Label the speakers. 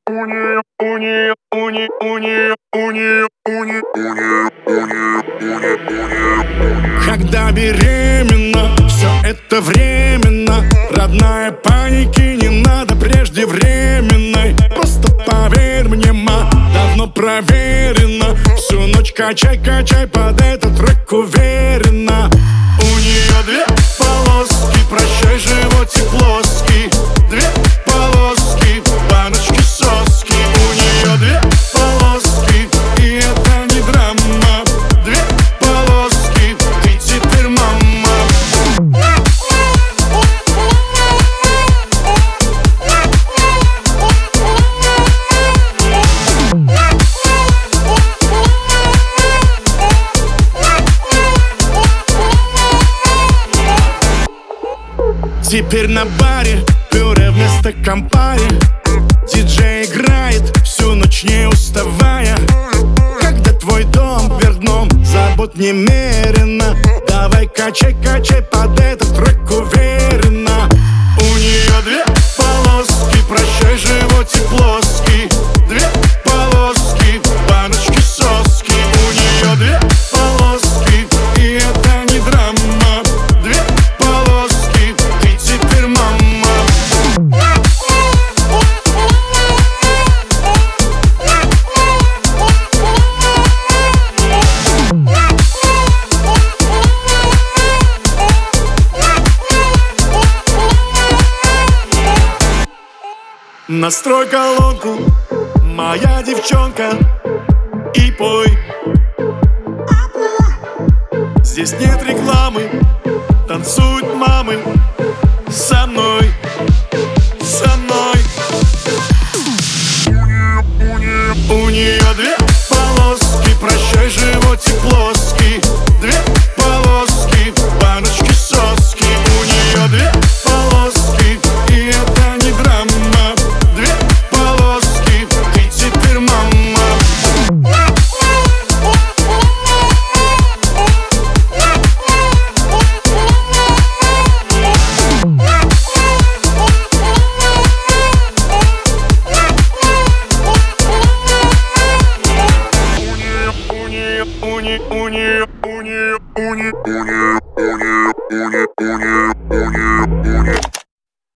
Speaker 1: Когда беременна, все это временно. Родная, паники не надо преждевременной. Просто поверь мне, ма, давно проверено. Всю ночь качай, качай под этот трек уверенно. У нее две полоски, прощай, животик плоский. Две полоски, баночки соски. У нее две полоски, и это не драма. Две полоски, ты теперь мама. Теперь на баре пюре вместо кампари. Диджей играет всю ночь не уставая. Когда твой дом вверх дном, забот немерено. Давай качай, качай под этот трек уверенно. У нее две полоски, прощай, животик плоский. Две полоски, баночки соски. У нее две полоски, и это не драма. Две полоски, ты теперь мама. Настрой колонку, моя девчонка, и пой. Здесь нет рекламы, танцуют мамы. Со мной, со мной. У нее две полоски, прощай, животик плоский. Две полоски, баночки соски. У нее две полоски, и это не драма. Две полоски, ты теперь мама. У нее